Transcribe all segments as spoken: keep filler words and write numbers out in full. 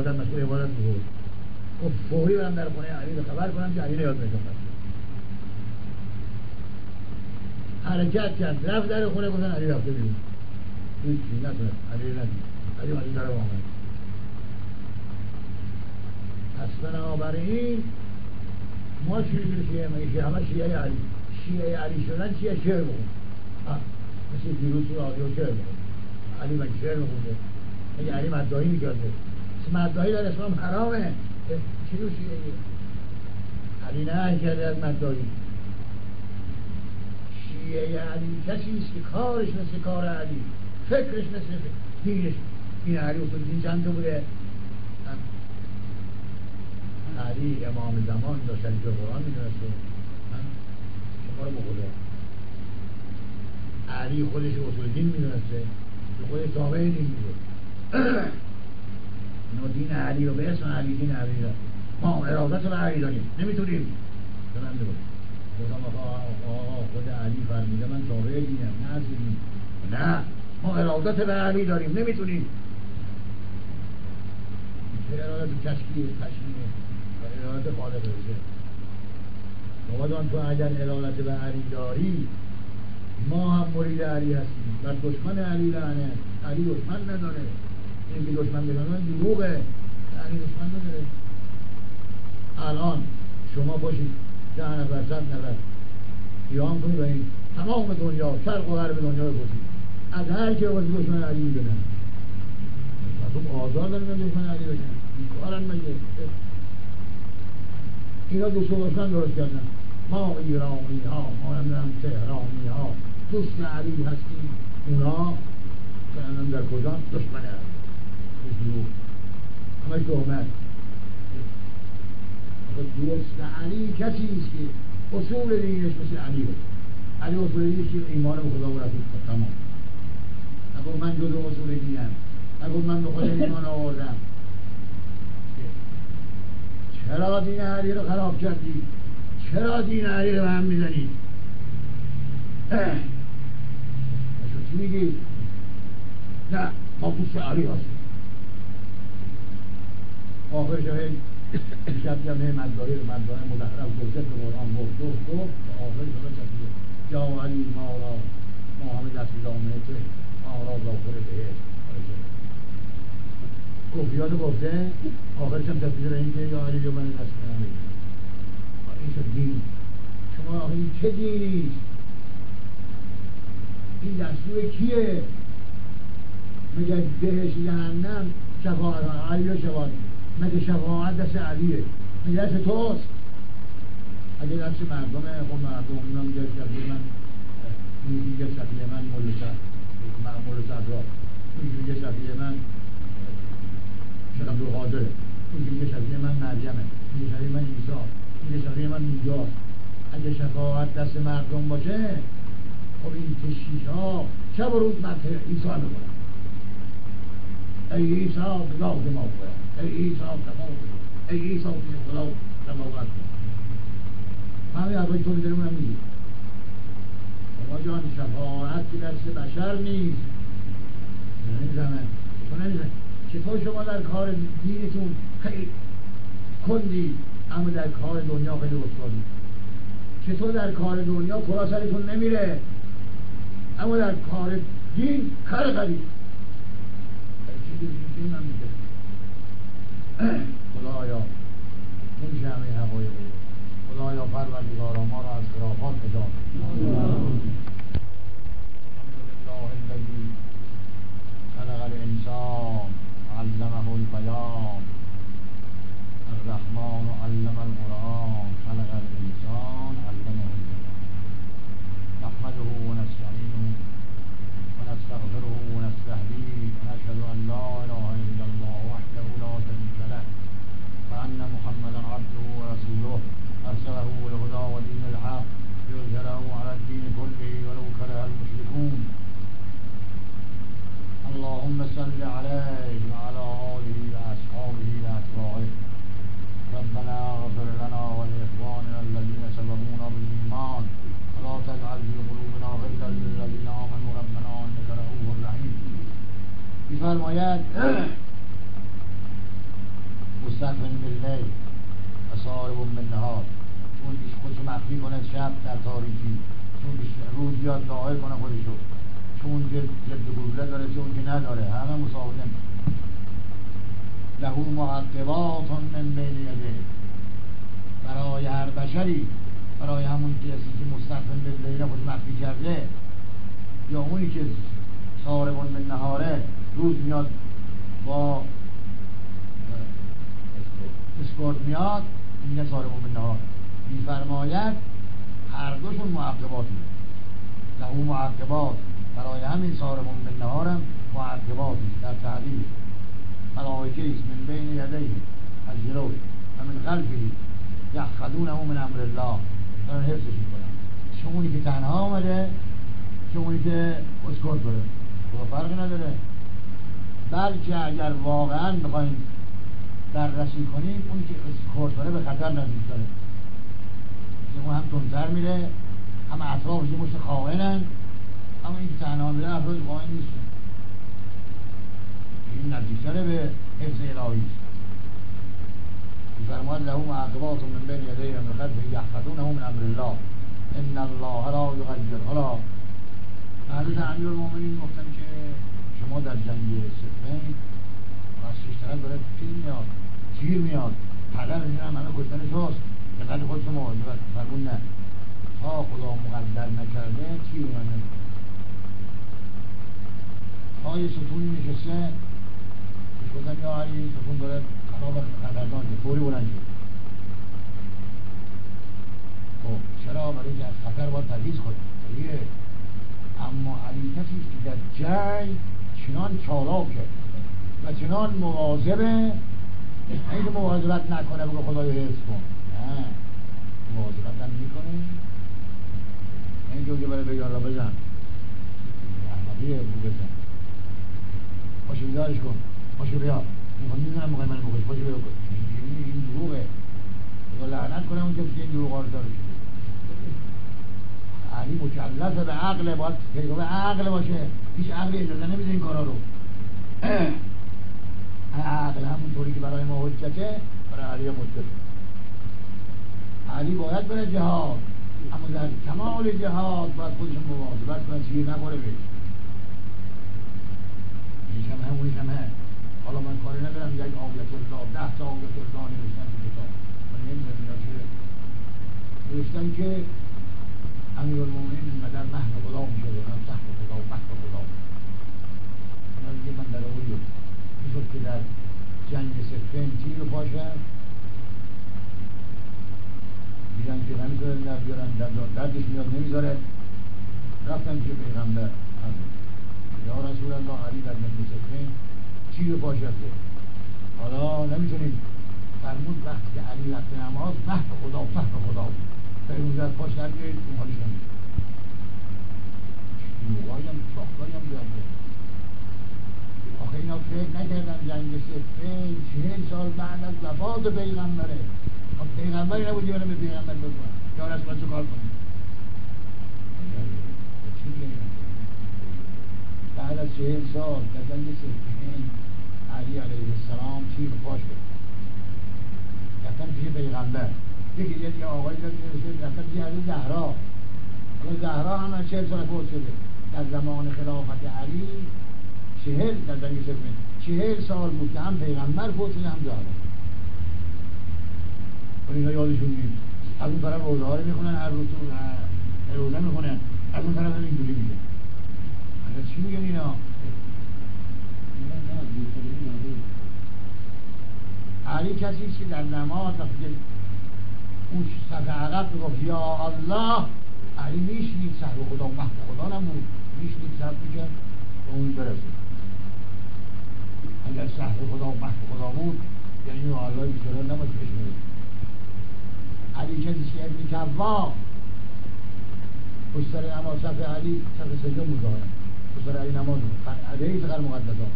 عبادت مشغول عبادت بود. گفت فوری برم در خونه علی رو خبر کنم که علی نیاد میکنم. حرکت کرد رفت در خونه، گفتن علی رفته بیرون. هیچ چیز نتونه علی ندید. علی از در آمد. پس بنابراین ما چیزی شیعه میشه همه شیعه علی. شیعه علی شدن چیه؟ شعر بخون. مثل دیروز تو رادیو شعر بخون. علی من شعر بخونده. اگه علی مدعایی میکرده. مدعایی در اسلام حرامه. چی رو شیعه؟ علی نه کرده از مدعایی. شیعه علی کسی است که کارش مثل کار علی، فکرش مثل دینش. این علی اصول دین چند تا بوده؟ علی امام زمان دا شریف قرآن میدونسته. شما رو بخوده علی خودش اصول دین میدونسته، به خودش تابع دین میده. اینو دین علی رو به اسم علی دین علی رو ما ارادت رو به علی داریم، نمیتونیم بلنده بود. بودم آقا خود علی فرمیده من تابع دینم، نه از دین. نه ما ارادت به علی داریم، نمیتونیم. چه ارادت تشکیل تشکیل ارادت خالق بشه. مبادان تو اگر ارادت به علی داری، ما هم مرید علی هستیم و دشمن علی لعنه. علی دشمن نداره. این که دشمن بدانن دروغه. علی دشمن نداره. الان شما باشید ده نفر صد نفر قیام کنید و این تمام دنیا شرق و غرب دنیا رو باشید از هر که واسه دشمن علی میدونن. مردم آزاد دارن دشمن علی بشن. این کارن مگه؟ اینا دوست دشمن درست کردن. ما ایرانی ها، ما نمیدونم تهرانی ها دوست علی هستیم. اونا کنن در کجا؟ دشمن علی. همه تهمت. دوست علی کسی است که اصول دینش مثل علی بود. علی اصول دینش که ایمان به خدا و رسول تمام. نگو من جزو اصول دینم، نگو من به خدا ایمان آوردم. چرا دین علی رو خراب کردی؟ چرا دین علی رو به هم میزنید؟ اشو چی میگی؟ نه ما دوست علی هستیم. آخر شاید شب جمعه مدعای مدعای مدخرم گفته که قرآن گفت گفت گفت آخر شما چطوره یا علی ما را ما همه دستی دامنه که ما را داخل بهشت گفیات گفته آخرش هم تفسیر این که یا علی جو من دست کنم. این شد دین. شما آخر این چه دینیست؟ این دستور کیه؟ مگه بهشت جهنم شفاعت علی و شفاعت مگه شفاعت دست علیه؟ مگه دست توست؟ اگه دست مردمه خب مردم اینا میگه شفیه من میگه شفیه من مولسه معمول صدرا میگه شفیه من شیخ عبدالقادره، میگه شفیه من مریمه، میگه شفیه من عیسی، میگه شفیه من میگاست. اگه شفاعت دست مردم باشه خب این کشیش ها شب و روز مدح عیسی بکنن. ای عیسی بلاد ما باید، ای عیسی تمام کن، ای عیسی که خدا تمامت کن. همه حرفای تو میداریم هم میگیم بابا جان شفاعت که دست بشر نیست. نمیزنن تو نمیزنن. چطور شما در کار دینتون خیلی کندی اما در کار دنیا خیلی استادی؟ چطور در کار دنیا کلا سرتون نمیره اما در کار دین خر خرید؟ چیزی دین هم میگه خدایا نمیشه همه حقایق خدایا پروردگارا ما را از خرافات بجا. الحمدلله الذی خلق الانسان علمه البیان الرحمن علم القرآن خلق الانسان علمه البیان نحمده ونستعینه ونستغفره ونستهديه ونشهد ان لا اله الا الله وحده لا شريك له وان محمدا عبده ورسوله ارسله بالهدى ودين الحق ليظهره على الدين كله ولو كره المشركون. اللهم صل عليه وعلى آله وأصحابه وأتباعه. ربنا اغفر لنا ولإخواننا الذين سبقونا بالإيمان ولا تجعل في قلوبنا غلا للذين آمنوا ربنا إنك رؤوف رحيم. می‌فرماید مستقبل باللیل و صارب بالنهار، چون ایش خودشو مخفی کنه شب در تاریکی، چون ایش روز بیاد ظاهر کنه خودشو، چون که جبد گلوله داره چون که نداره، همه مساوی نمیشه. له معقبات من بین یده، برای هر بشری، برای همون کسی که مستقبل باللیل خودشو مخفی کرده، یا اونی که صارب بالنهاره روز میاد با اسپورت میاد میگه صارب بالنهار، میفرماید هر دوشون معقبات میده. له معقبات، برای همین صارب بالنهارم معقبات در تعبیر ملائکه ایست من بین یدیه، از جلوه و من خلفه یحفظونه من امر الله، دارن حفظش میکنن، چه اونی که تنها آمده چه اونی که اسکورت داره با فرقی نداره. بلکه اگر واقعا بخوایم بررسی کنیم اونی که اسکورت داره به خطر نزدیک داره، اون هم تندتر میره، هم اطرافش یه مشت خائنن، اما این که تنها میره افراد خائن نیستن، این نزدیکتره به حفظ الهی است. می‌فرماید له معقبات من بین یدیه و من خلفه یحفظونه من امر الله ان الله لا یغیر. حالا حضرت امیرالمومنین گفتن که شما در جنگ صفین از شش طرف داره تیر میاد، تیر میاد، پدر میشونم همه کشتن شاست، دقت خودتون مواظبت فرمون نه، تا خدا مقدر نکرده تیر من نمیده. تا یه ستونی نشسته بهش گفتن یا علی ستون داره خراب خطرناکه، فوری بلند شد. خب چرا؟ برای اینکه از خطر باید پرهیز کنه. اما علی کسی که در جنگ چنان چالاکه و چنان مواظبه، اینکه مواظبت نکنه بگه خدایا حفظ کن، نه، مواظبت هم میکنه، اینکه اونجا برای بگه الله بزن احمقیه بگو بزن، پاشو بیدارش کن، پاشو بیا، میخوام میدونم مقای من بکش، پاشو بیا کن، این دروغه، بگه لعنت کنه اونجا که این دروغ ها رو داره. علی مکلفه به عقله، باید پیرو به عقل باشه، هیچ عقلی اجازه نمیده این کارا رو. عقل همونطوری که برای ما حجته برای علی هم حجته. علی باید بره جهاد، اما در کمال جهاد باید خودشون مواظبت کنه تیر نخوره بهش. اینش هم همونیش هم هست. حالا من کاری ندارم یک آیت الله ده تا آیت الله نوشتن تو کتاب، من نمیدونم اینا چه نوشتن که امیرالمومنین اینقدر محو خدا میشه دارن، سخت خدا و محو خدا. اینا دیگه من در اولیو میشد که در جنگ صفین تیر رو پاشن دیدن که نمیذارن در بیارن، دردش میاد نمیذاره، رفتن که پیغمبر یا رسول الله علی در جنگ صفین تیر رو پاشسته، حالا نمیتونید فرمود وقتی که علی وقت نماز محو خدا و محو خدا پیروزه از پاش در بیایید اون حالش نمید شیوغایی هم شاخگاری هم دارده. آخه اینا فکر نکردن جنگ صفین چهل سال بعد از وفات پیغمبره، پیغمبری نبودی برم به پیغمبر بگوهم یا رسول چه کار کنیم. چی میگه بعد از چهل سال در جنگ صفین علی علیه السلام تیر پاش کرد، رفتن پیش پیغمبر، یکی یه آقایی داد میرسه رفتن پیش حضرت زهرا. حالا زهرا هم چهل سال فوت شده، در زمان خلافت علی چهل در جنگ صفین چهل سال بود که هم پیغمبر فوت شده هم زهرا. ولی اینا یادشون نیست، از اون طرف روزه ها رو میخونن، هر روز هر روزه میخونن، از اون طرف هم اینجوری میگه. حالا چی میگن اینا؟ علی کسی که در نماز وقتی که اون صفحه عقب میگفت یا الله، علی میشنید صحب خدا و محب خدا نمود، میشنید صحب میکرد و اون برسه. اگر صحب خدا و محب خدا بود یعنی یا الله بیچاره نماز بشنید. علی کسی که ابن کوا پشت سر نماز صفحه علی صفحه سجده مزاهره، پشت سر علی نماز بود علیه سقر مقدسات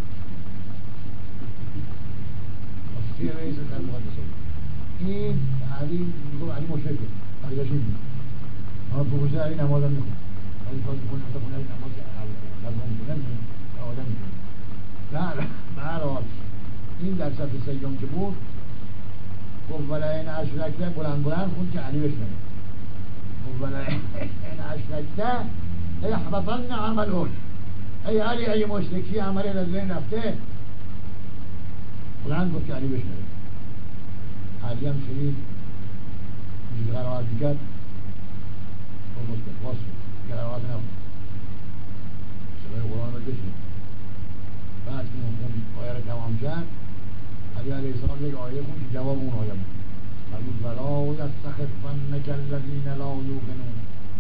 توی رئیس سقر مقدسات. این علی میگو علی مشرکه، علی داشت این اما پشت سر علی نماز هم میخون، علی پاس میخونه حتی خونه علی نماز غذا میخونه میخونه آدم میخونه. نه به هر حال این در صفحه سیوم که بود گفت ولئن اشرکت بلند بلند خون که علی بشنوه گفت ولئن اشرکت لیحبطن عملک ای علی ای مشرکی عملی از بین رفته بلند گفت که علی بشنوه علی هم شدید اینجوری قرارات میکرد گفت مستقل باز شد قرارات نبود صدای قرآن رو بشنوه بعد که اون خون آیه رو تمام کرد علی علیه السلام یک آیه خون که جواب اون آیه بود فرمود ولا یستخفنک الذین لا یوقنون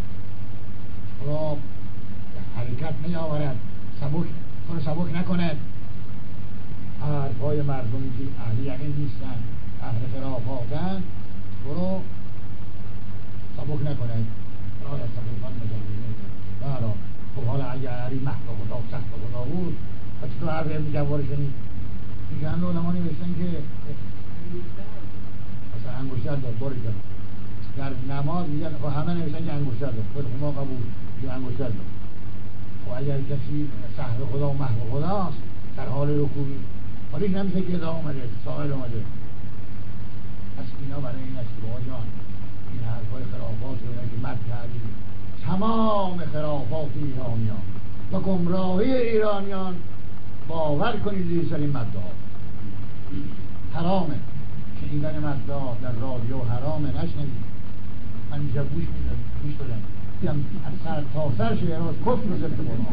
خدا حرکت نیاورد سبک تو رو سبک نکند حرفهای مردمی که اهل یقین نیستن اهل خرافاتن تو رو سبک نکند لا یستخفنک الذین لا خب حالا اگر علی محو خدا سخت خدا بود و چطور حرف ابن جوار شنید میگه همه علما نوشتن که اصلا انگشتر داد باری کرد در نماز میگن خب همه نوشتن که انگشتر داد خود ما قبول که انگشتر داد خب اگر کسی سهو خدا و محو خداست در حال رکوع حالیش نمیشه که ادا آمده سائل آمده پس اینا برای این است که بابا جان این حرفای خرافات رو که مد کردیم تمام خرافات ایرانیان و گمراهی ایرانیان باور کنید زیر سر این مده ها حرامه شنیدن مده ها در رادیو حرامه نشنید من اینجا گوش میدم گوش دادم دیدم از سر تا سر شعراز کفر میزد که برها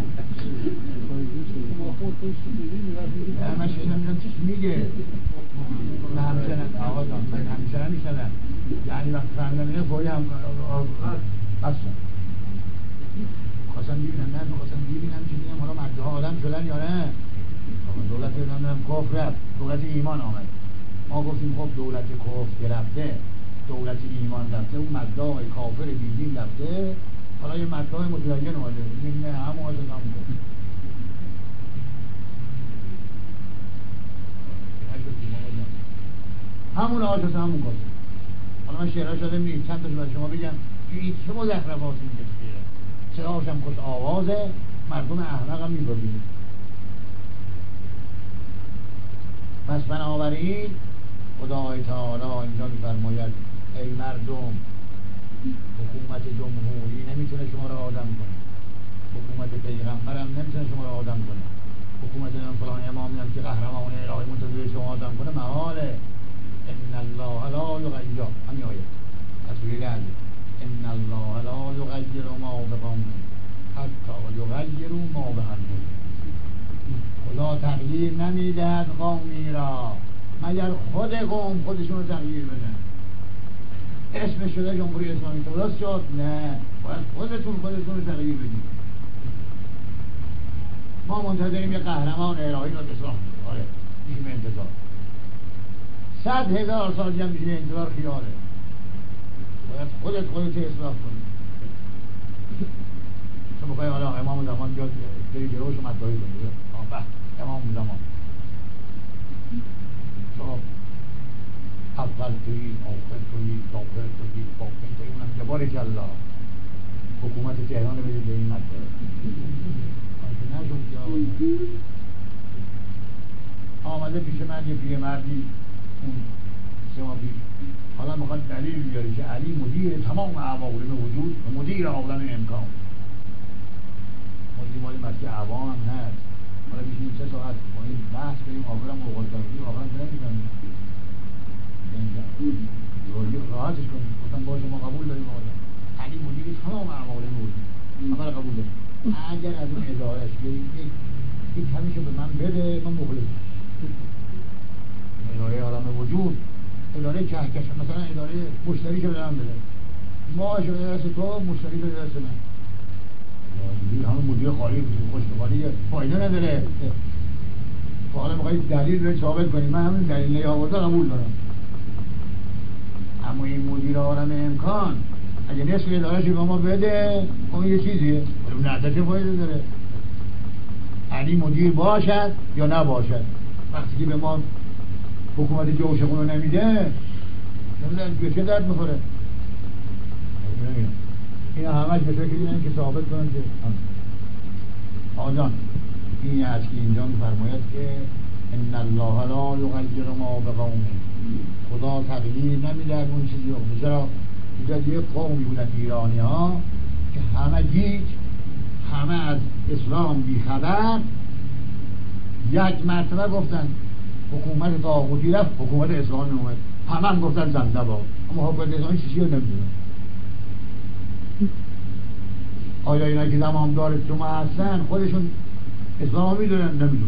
من شنیدم میدم چیش میگه من همیشه نه آقا جان من همیشه نمیشنم یعنی وقت فهمیدم اینه فوری هم بستم خواستم ببینم نه میخواستم ببینم که ببینم حالا مده ها آدم شدن یا نه دولت نمیدونم کفر رفت دولت ایمان آمد ما گفتیم خب دولت کفر گرفته دولت ایمان رفته اون مدعای کافر بیدین رفته حالا یه مدعای متدین اومده میگیم نه همون آجاز همون کفر همون آجاز همون کفر حالا من شعرها شده میگیم چند تاشو برای شما بگم که این چه مزخرفاتی میگه صداش هم خوش آوازه مردم احمق هم میبرید پس بنابراین خدای تعالی اینجا میفرماید ای مردم حکومت جمهوری نمیتونه شما را آدم کنه حکومت پیغمبر هم نمیتونه شما را آدم کنه حکومت فلان امامی هم که قهرمان الهی منتظر شما آدم کنه محاله ان الله لا یغیر همین آیه رسول الله ان الله لا یغیر ما بقوم حتی یغیروا ما بانفسهم خدا تغییر نمیدهد قومی را مگر خود قوم خودشون رو تغییر بدن اسم شده جمهوری اسلامی درست شد نه باید خودتون خودتون رو تغییر بدید ما منتظریم یه قهرمان الهی رو اصلاح کنیم آره میشیم انتظار صد هزار سال جمع میشیم انتظار خیاله باید خودت خودت اصلاح کنی چون بخوای حالا امام زمان بیاد بری جلوش و مدعایی کنی آفه امام زمان خب اول توی آخر توی داخل توی باقی توی اونم که بارک الله حکومت تهران بده به این مدعایی آنکه نشد که آمده پیش من یه پیرمردی اون سه ماه پیش حالا میخواد دلیل بیاره که علی مدیر تمام عوالم وجود و مدیر عالم امکان مدیر مالی مسیح عوام هم هست حالا بیشیم سه ساعت با این بحث بریم آخرم مغالطاقی آخرم که نمیکنیم راحتش کنیم گفتم باشه ما قبول داریم آدم علی مدیر تمام عوالم وجود همه قبول داریم اگر از اون ادارش یک کمیشو به من بده من مخلص اداره عالم وجود اداره کهکش مثلا اداره مشتری که بدم بده ما شده دست تو مشتری بده دست من همه مدیر خالی خوشت خالی فایده نداره حالا میخوایی دلیل به ثابت کنیم من همین دلیل نیاورده قبول دارم اما این مدیر عالم امکان اگه نصف ادارهش به ما بده اون یه چیزیه ولی نتیجه فایده داره علی مدیر باشد یا نباشد وقتی که به ما حکومت جوشمون رو نمیده به چه درد میخوره اینا همش به فکر اینن که ثابت کنن که آجان این است که اینجا میفرماید که ان الله لا یغیر ما بقوم، خدا تغییر نمیده اون چیزی رو. چرا؟ اینجا یه قومی بودن ایرانی ها که همه گیج، همه از اسلام بیخبر، یک مرتبه گفتن حکومت طاغوتی رفت، حکومت اسلامی اومد، همه هم گفتن زنده باد، اما حکومت اسلامی چیزی رو نمیدونن. آیا اینا که زمامدار شما هستن خودشون اسلام میدونن؟ نمیدونن.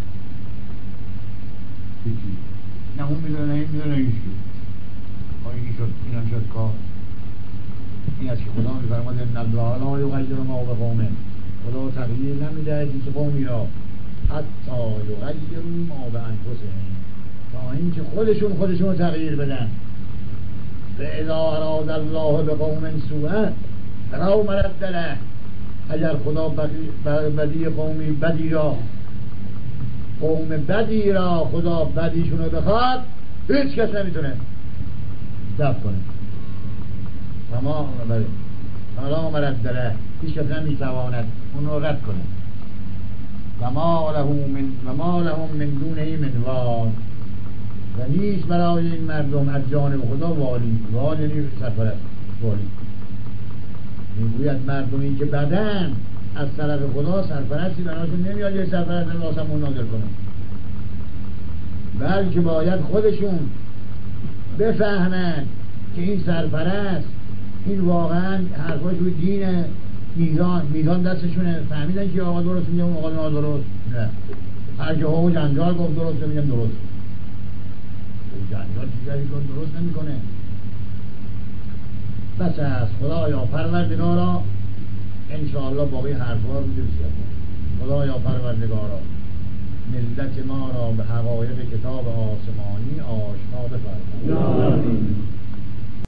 هیچی، نه اون میدونن نه این میدونن هیچی. آیا این شد، این هم شد کار. این است که خدا میفرماد ان الله لا یغیر ما بقوم، خدا تغییر نمیده هیچ قومی را حتی یغیروا ما بانفسهم، تا اینکه خودشون خودشون رو تغییر بدن. فاذا اراد الله بقوم سوءا فلا مرد له، اگر خدا بدی قومی بدی را قوم بدی را خدا بدیشون رو بخواد، هیچ کس نمیتونه دفع کنه. فما فلا مرد له، هیچ کس نمیتواند اون رو رد کنه. و ما لهم من و ما لهم من دونه من وال، و نیست برای این مردم از جانب خدا والی. وال یعنی سرپرست، والی. میگوید مردمی که بدن از طرف خدا سرپرستی براشون نمیاد یه سرپرست از آسمون نازل کنه، بلکه باید خودشون بفهمن که این سرپرست این واقعا حرفاش روی دین میزان میزان دستشونه. فهمیدن که آقا درست میگه اون آقا نادرست؟ نه، هر که آقا جنجال گفت درست میگم درست. جنجال چیزی کن درست نمیکنه. بس از خدایا پروردگارا، انشاءالله باقی حرفا رو میشه بسیار کن. خدایا پروردگارا ملت ما را به حقایق کتاب آسمانی